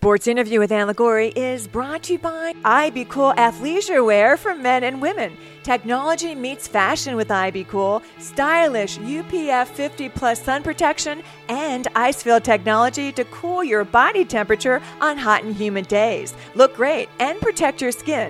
Sports Interview with Ann Liguori is brought to you by IB Cool athleisure wear for men and women. Technology meets fashion with IB Cool. Stylish UPF 50 plus sun protection and ice-field technology to cool your body temperature on hot and humid days. Look great and protect your skin.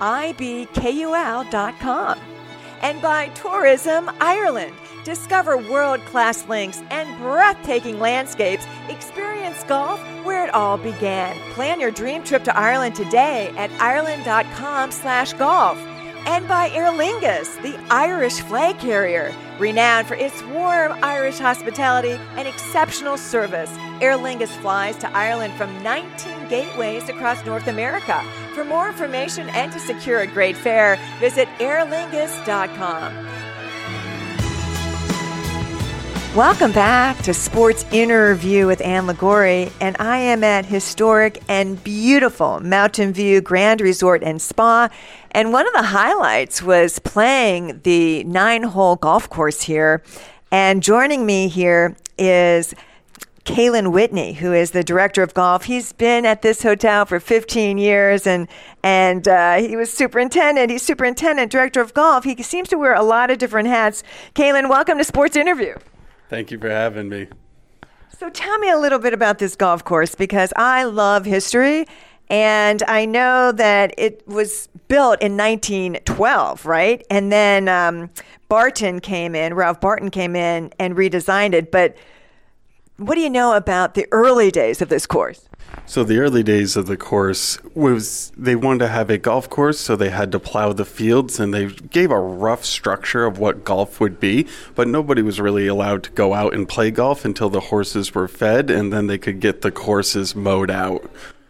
IBKUL.com. And by Tourism Ireland. Discover world-class links and breathtaking landscapes. Experience golf where it all began. Plan your dream trip to Ireland today at ireland.com/golf. And by Aer Lingus, the Irish flag carrier. Renowned for its warm Irish hospitality and exceptional service, Aer Lingus flies to Ireland from 19 gateways across North America. For more information and to secure a great fare, visit aerlingus.com. Welcome back to Sports Interview with Ann Liguori, and I am at historic and beautiful Mountain View Grand Resort and Spa. And one of the highlights was playing the 9-hole golf course here. And joining me here is Kalen Whitney, who is the director of golf. He's been at this hotel for 15 years, and he was superintendent. He's superintendent, director of golf. He seems to wear a lot of different hats. Kalen, welcome to Sports Interview. Thank you for having me. So tell me a little bit about this golf course, because I love history, and I know that it was built in 1912, right? And then Ralph Barton came in and redesigned it. But what do you know about the early days of this course? So the early days of the course was they wanted to have a golf course, so they had to plow the fields, and they gave a rough structure of what golf would be, but nobody was really allowed to go out and play golf until the horses were fed, and then they could get the courses mowed out.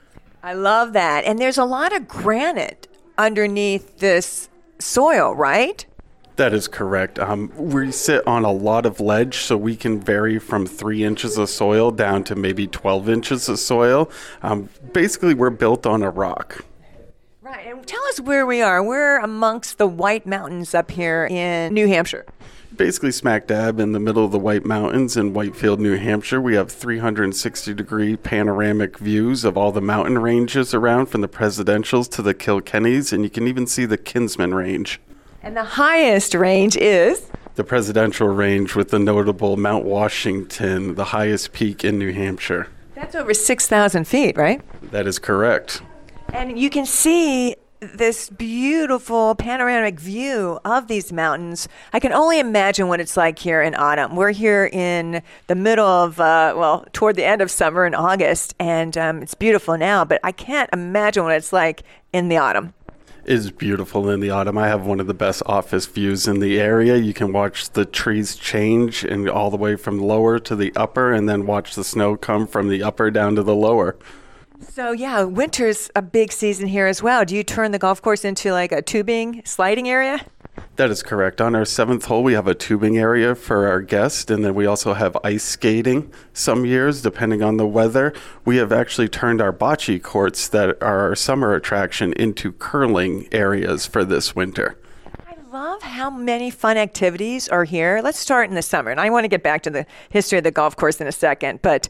I love that. And there's a lot of granite underneath this soil, right? That is correct. We sit on a lot of ledge, so we can vary from 3 inches of soil down to maybe 12 inches of soil. Basically, we're built on a rock. Right. And tell us where we are. We're amongst the White Mountains up here in New Hampshire. Basically smack dab in the middle of the White Mountains in Whitefield, New Hampshire. We have 360-degree panoramic views of all the mountain ranges around, from the Presidentials to the Kilkennys, and you can even see the Kinsman Range. And the highest range is? The Presidential Range, with the notable Mount Washington, the highest peak in New Hampshire. That's over 6,000 feet, right? That is correct. And you can see this beautiful panoramic view of these mountains. I can only imagine what it's like here in autumn. We're here in the middle of, toward the end of summer in August, and it's beautiful now, but I can't imagine what it's like in the autumn. It is beautiful in the autumn. I have one of the best office views in the area. You can watch the trees change and all the way from lower to the upper, and then watch the snow come from the upper down to the lower. So yeah, winter's a big season here as well. Do you turn the golf course into like a tubing sliding area? That is correct. On our 7th hole, we have a tubing area for our guests, and then we also have ice skating some years, depending on the weather. We have actually turned our bocce courts that are our summer attraction into curling areas for this winter. I love how many fun activities are here. Let's start in the summer, and I want to get back to the history of the golf course in a second, but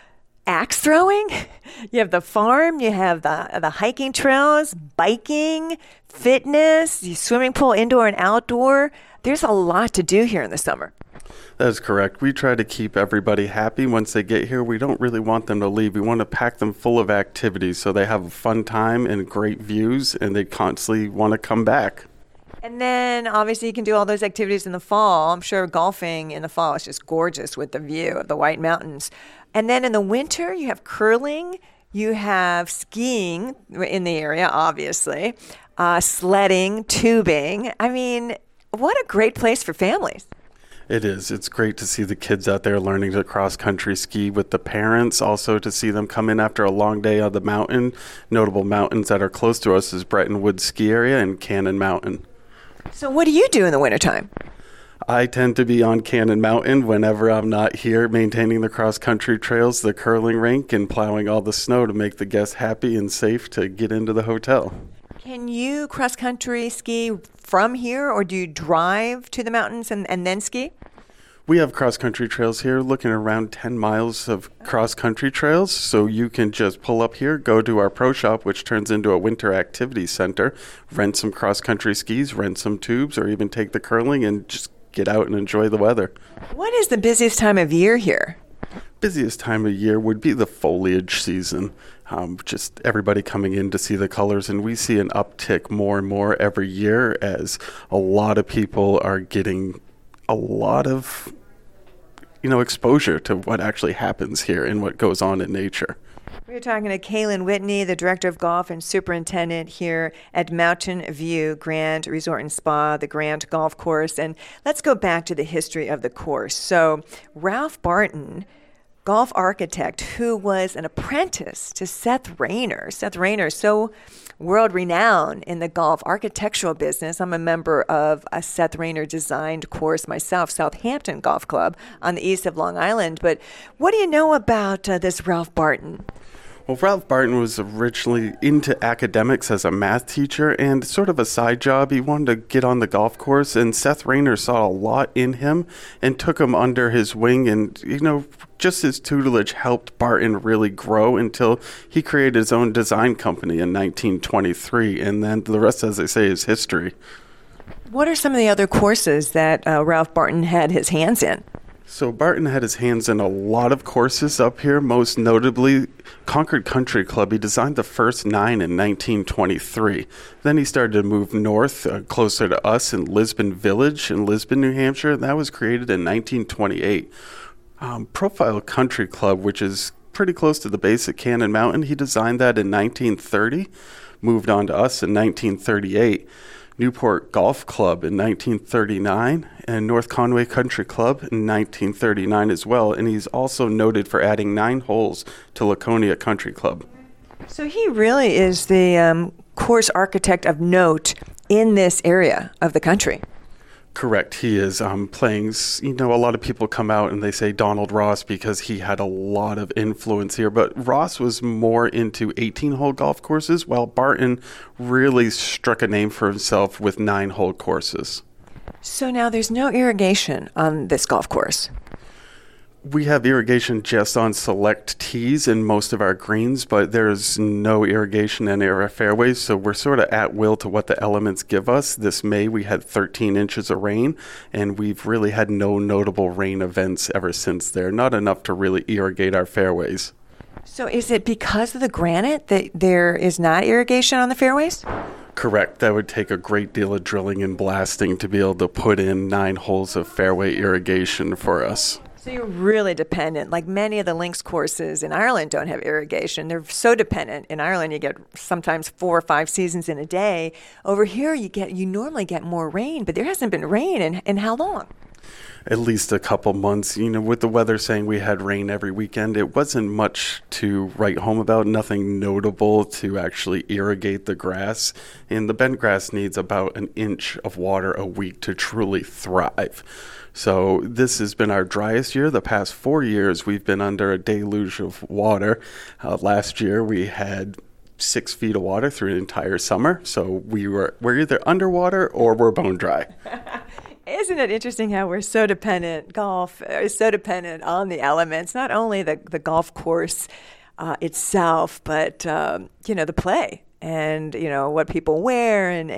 axe throwing, you have the farm, you have the hiking trails, biking, fitness, the swimming pool, indoor and outdoor. There's a lot to do here in the summer. That is correct. We try to keep everybody happy once they get here. We don't really want them to leave. We want to pack them full of activities so they have a fun time and great views, and they constantly want to come back. And then obviously you can do all those activities in the fall. I'm sure golfing in the fall is just gorgeous with the view of the White Mountains. And then in the winter, you have curling, you have skiing in the area, obviously, sledding, tubing. I mean, what a great place for families. It is. It's great to see the kids out there learning to cross-country ski with the parents. Also to see them come in after a long day on the mountain. Notable mountains that are close to us is Bretton Woods Ski Area and Cannon Mountain. So what do you do in the wintertime? I tend to be on Cannon Mountain whenever I'm not here maintaining the cross-country trails, the curling rink, and plowing all the snow to make the guests happy and safe to get into the hotel. Can you cross-country ski from here, or do you drive to the mountains and then ski? We have cross-country trails here, looking around 10 miles of cross-country trails. So you can just pull up here, go to our pro shop, which turns into a winter activity center, rent some cross-country skis, rent some tubes, or even take the curling and just get out and enjoy the weather. What is the busiest time of year here? Busiest time of year would be the foliage season. Just everybody coming in to see the colors, and we see an uptick more and more every year as a lot of people are getting a lot of exposure to what actually happens here and what goes on in nature. We're talking to Kaylin Whitney, the Director of Golf and Superintendent here at Mountain View Grand Resort and Spa, the Grand Golf Course. And let's go back to the history of the course. So Ralph Barton, golf architect who was an apprentice to Seth Rayner. Seth Rayner, so world-renowned in the golf architectural business. I'm a member of a Seth Rayner designed course myself, Southampton Golf Club on the east of Long Island. But what do you know about this Ralph Barton? Well, Ralph Barton was originally into academics as a math teacher, and sort of a side job, he wanted to get on the golf course, and Seth Rayner saw a lot in him and took him under his wing, and, just his tutelage helped Barton really grow until he created his own design company in 1923, and then the rest, as they say, is history. What are some of the other courses that Ralph Barton had his hands in? So Barton had his hands in a lot of courses up here, most notably Concord Country Club. He designed the first 9 in 1923. Then he started to move north, closer to us in Lisbon Village in Lisbon, New Hampshire. That was created in 1928. Profile Country Club, which is pretty close to the base at Cannon Mountain, he designed that in 1930, moved on to us in 1938. Newport Golf Club in 1939, and North Conway Country Club in 1939 as well. And he's also noted for adding 9 holes to Laconia Country Club. So he really is the course architect of note in this area of the country. Correct. He is playing, a lot of people come out and they say Donald Ross because he had a lot of influence here, but Ross was more into 18-hole golf courses, while Barton really struck a name for himself with 9-hole courses. So now there's no irrigation on this golf course. We have irrigation just on select tees in most of our greens, but there's no irrigation in our fairways, so we're sort of at will to what the elements give us. This May, we had 13 inches of rain, and we've really had no notable rain events ever since there. Not enough to really irrigate our fairways. So is it because of the granite that there is not irrigation on the fairways? Correct. That would take a great deal of drilling and blasting to be able to put in 9 holes of fairway irrigation for us. So you're really dependent. Like many of the links courses in Ireland don't have irrigation. They're so dependent. In Ireland, you get sometimes 4 or 5 seasons in a day. Over here, you normally get more rain, but there hasn't been rain in how long? At least a couple months. With the weather saying we had rain every weekend, it wasn't much to write home about, nothing notable to actually irrigate the grass. And the bent grass needs about an inch of water a week to truly thrive. So this has been our driest year. The past 4 years, we've been under a deluge of water. Last year, we had 6 feet of water through an entire summer. So we're either underwater or we're bone dry. Isn't it interesting how we're so dependent, golf is so dependent on the elements, not only the golf course itself, but, the play and, what people wear and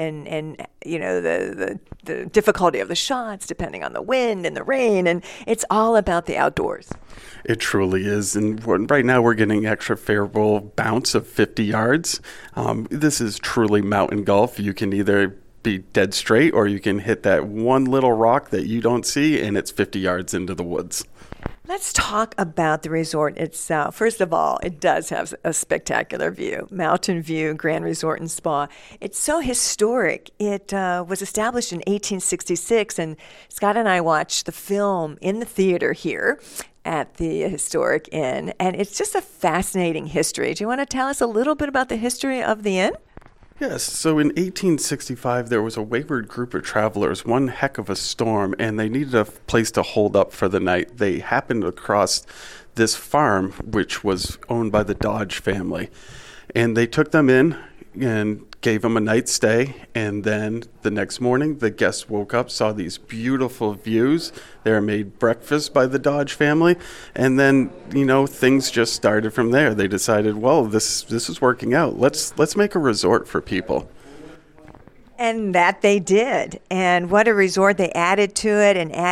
the difficulty of the shots depending on the wind and the rain. And it's all about the outdoors. It truly is. And right now we're getting extra favorable bounce of 50 yards. This is truly mountain golf. You can either be dead straight or you can hit that one little rock that you don't see and it's 50 yards into the woods. Let's talk about the resort itself. First of all, it does have a spectacular view. Mountain View Grand Resort and Spa. It's so historic. It was established in 1866, and Scott and I watched the film in the theater here at the historic inn, and it's just a fascinating history. Do you want to tell us a little bit about the history of the inn? Yes, so in 1865, there was a wayward group of travelers, one heck of a storm, and they needed a place to hold up for the night. They happened across this farm, which was owned by the Dodge family, and they took them in and gave them a night's stay, and then the next morning the guests woke up, saw these beautiful views. They were made breakfast by the Dodge family, and then things just started from there. They decided, well, this is working out. Let's make a resort for people. And that they did. And what a resort. They added to it,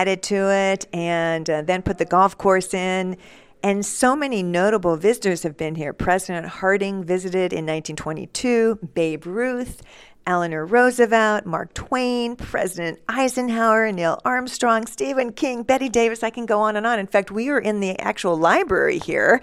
and then put the golf course in. And so many notable visitors have been here. President Harding visited in 1922, Babe Ruth, Eleanor Roosevelt, Mark Twain, President Eisenhower, Neil Armstrong, Stephen King, Betty Davis. I can go on and on. In fact, we were in the actual library here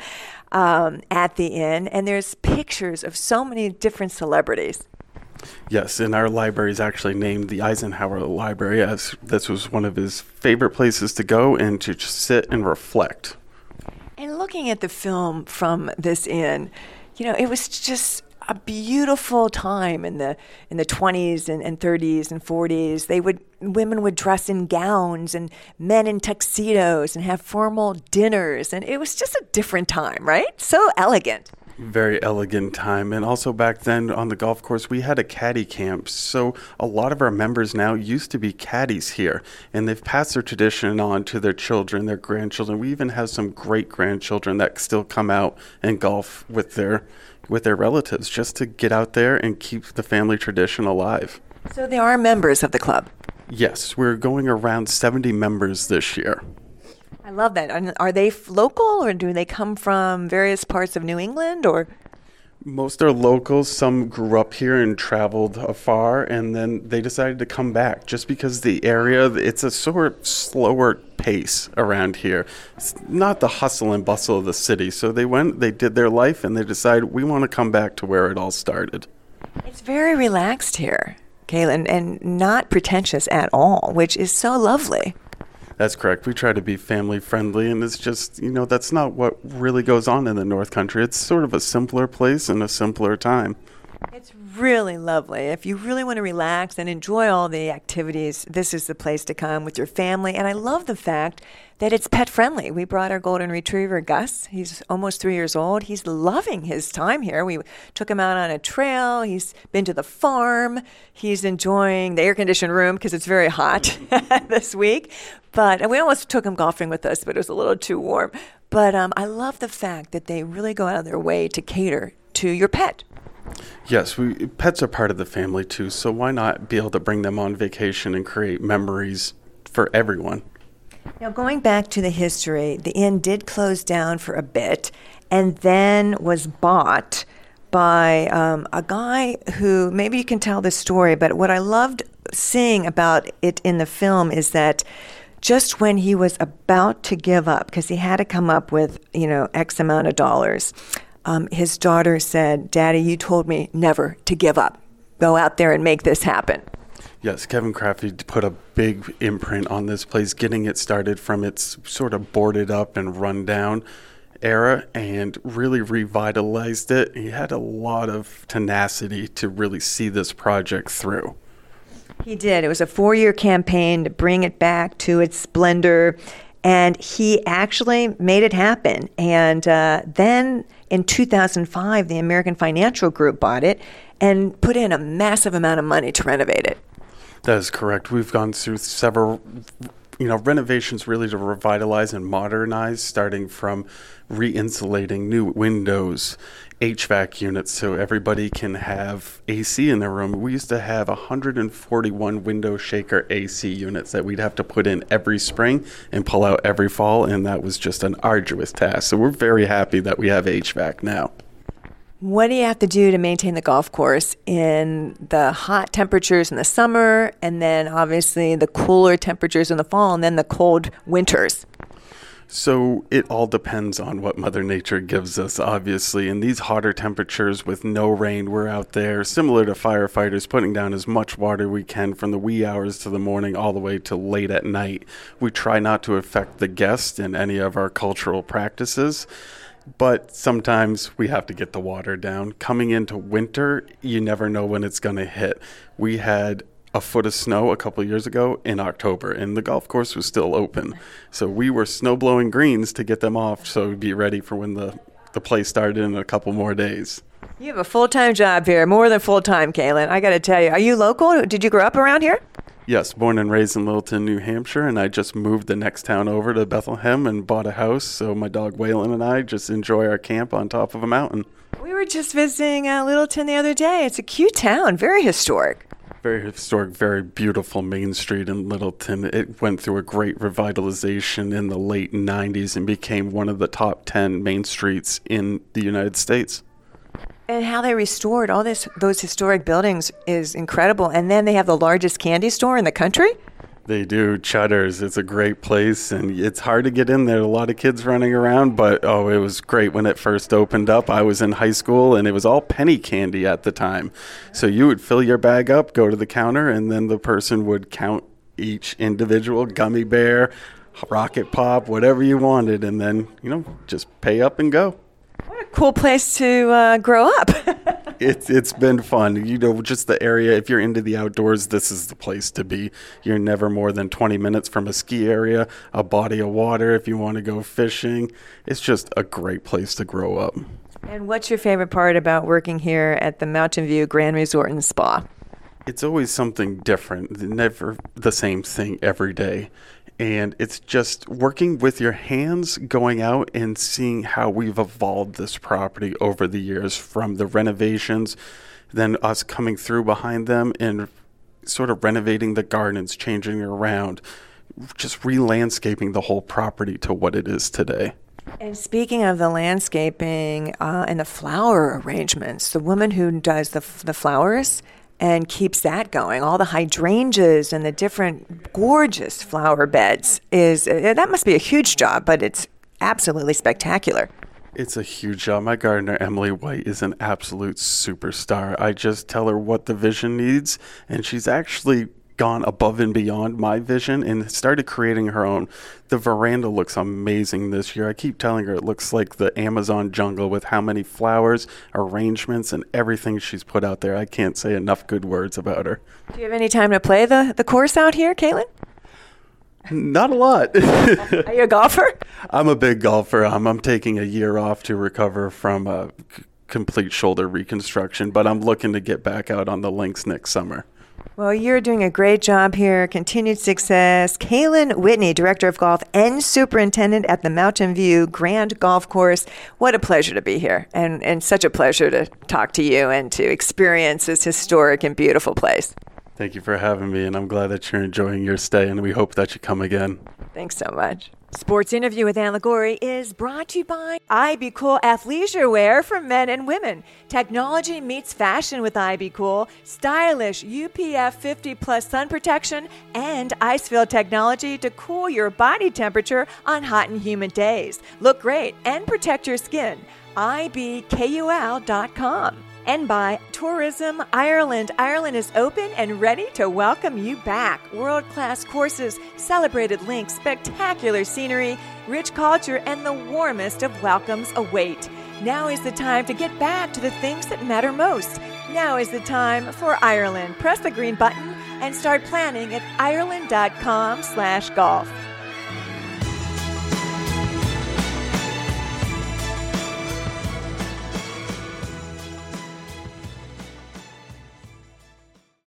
at the inn, and there's pictures of so many different celebrities. Yes, and our library is actually named the Eisenhower Library, as this was one of his favorite places to go and to just sit and reflect. And looking at the film from this inn, it was just a beautiful time in the 20s and 30s and 40s. Women would dress in gowns and men in tuxedos and have formal dinners, and it was just a different time, right? So elegant. Very elegant time. And also back then on the golf course, we had a caddy camp. So a lot of our members now used to be caddies here, and they've passed their tradition on to their children, their grandchildren. We even have some great grandchildren that still come out and golf with their relatives just to get out there and keep the family tradition alive. So they are members of the club? Yes, we're going around 70 members this year. I love that. Are they local, or do they come from various parts of New England, or? Most are locals. Some grew up here and traveled afar, and then they decided to come back just because the area, it's a sort of slower pace around here. It's not the hustle and bustle of the city. So they went, they did their life, and they decided, we want to come back to where it all started. It's very relaxed here, Kaylin, and not pretentious at all, which is so lovely. That's correct. We try to be family friendly, and it's just, that's not what really goes on in the North Country. It's sort of a simpler place and a simpler time. It's really lovely. If you really want to relax and enjoy all the activities, this is the place to come with your family. And I love the fact that it's pet friendly. We brought our golden retriever, Gus. He's almost 3 years old. He's loving his time here. We took him out on a trail. He's been to the farm. He's enjoying the air-conditioned room because it's very hot this week. And we almost took him golfing with us, but it was a little too warm. But I love the fact that they really go out of their way to cater to your pet. Yes, pets are part of the family too, so why not be able to bring them on vacation and create memories for everyone? Now, going back to the history, the inn did close down for a bit and then was bought by a guy who, maybe you can tell this story, but what I loved seeing about it in the film is that just when he was about to give up, because he had to come up with, X amount of dollars, his daughter said, "Daddy, you told me never to give up. Go out there and make this happen." Yes, Kevin Crafty put a big imprint on this place, getting it started from its sort of boarded up and run down era, and really revitalized it. He had a lot of tenacity to really see this project through. He did. It was a 4-year campaign to bring it back to its splendor, and he actually made it happen. And then in 2005, the American Financial Group bought it and put in a massive amount of money to renovate it. That is correct. We've gone through several renovations really to revitalize and modernize, starting from re-insulating new windows, HVAC units so everybody can have AC in their room. We used to have 141 window shaker AC units that we'd have to put in every spring and pull out every fall, and that was just an arduous task. So we're very happy that we have HVAC now. What do you have to do to maintain the golf course in the hot temperatures in the summer, and then obviously the cooler temperatures in the fall, and then the cold winters? So it all depends on what Mother Nature gives us, obviously. In these hotter temperatures with no rain, we're out there, similar to firefighters, putting down as much water we can from the wee hours to the morning all the way to late at night. We try not to affect the guest in any of our cultural practices, but sometimes we have to get the water down. Coming into winter, you never know when it's going to hit. We had a foot of snow a couple of years ago in October, and the golf course was still open. So we were snow blowing greens to get them off, so be ready for when the play started in a couple more days. You have a full-time job here, more than full-time, Kaylin. I got to tell you, are you local? Did you grow up around here? Yes, born and raised in Littleton, New Hampshire, and I just moved the next town over to Bethlehem and bought a house, so my dog Waylon and I just enjoy our camp on top of a mountain. We were just visiting Littleton the other day. It's a cute town, very historic. Very historic, very beautiful Main Street in Littleton. It went through a great revitalization in the late 90s and became one of the top 10 main streets in the United States. And how they restored those historic buildings is incredible. And then they have the largest candy store in the country. They do. Cheddar's. It's a great place, and it's hard to get in there. A lot of kids running around, but it was great when it first opened up. I was in high school, and it was all penny candy at the time. So you would fill your bag up, go to the counter, and then the person would count each individual gummy bear, rocket pop, whatever you wanted, and then, just pay up and go. What a cool place to grow up. It's been fun. Just the area, if you're into the outdoors, this is the place to be. You're never more than 20 minutes from a ski area, a body of water if you want to go fishing. It's just a great place to grow up. And what's your favorite part about working here at the Mountain View Grand Resort and Spa? It's always something different, never the same thing every day. And it's just working with your hands, going out and seeing how we've evolved this property over the years, from the renovations, then us coming through behind them and sort of renovating the gardens, changing it around, just re-landscaping the whole property to what it is today. And speaking of the landscaping and the flower arrangements, the woman who does the flowers and keeps that going, all the hydrangeas and the different gorgeous flower beds, that must be a huge job, but it's absolutely spectacular. It's a huge job. My gardener, Emily White, is an absolute superstar. I just tell her what the vision needs, and she's actually gone above and beyond my vision and started creating her own. The veranda looks amazing this year. I keep telling her it looks like the Amazon jungle with how many flowers, arrangements, and everything she's put out there. I can't say enough good words about her. Do you have any time to play the course out here, Kaylin? Not a lot. Are you a golfer? I'm a big golfer. I'm taking a year off to recover from a complete shoulder reconstruction, but I'm looking to get back out on the links next summer. Well, you're doing a great job here. Continued success. Kaylin Whitney, Director of Golf and Superintendent at the Mountain View Grand Golf Course. What a pleasure to be here, and such a pleasure to talk to you and to experience this historic and beautiful place. Thank you for having me, and I'm glad that you're enjoying your stay, and we hope that you come again. Thanks so much. Sports Interview with Ann Liguori is brought to you by IB Cool athleisure wear for men and women. Technology meets fashion with IB Cool. Stylish UPF 50+ sun protection and ice-filled technology to cool your body temperature on hot and humid days. Look great and protect your skin. IBKUL.com. And by Tourism Ireland. Ireland is open and ready to welcome you back. World-class courses, celebrated links, spectacular scenery, rich culture, and the warmest of welcomes await. Now is the time to get back to the things that matter most. Now is the time for Ireland. Press the green button and start planning at Ireland.com/golf.